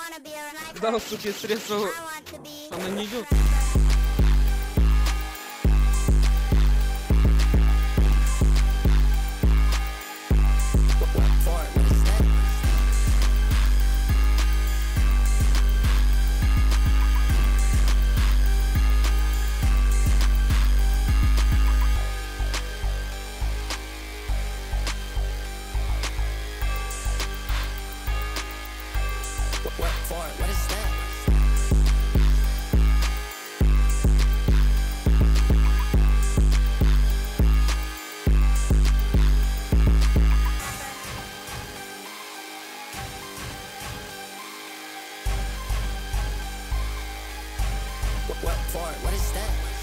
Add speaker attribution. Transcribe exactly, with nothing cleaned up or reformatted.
Speaker 1: Галстук есть средство, она не идет.
Speaker 2: Work for it, what is that? Work for it, what is that?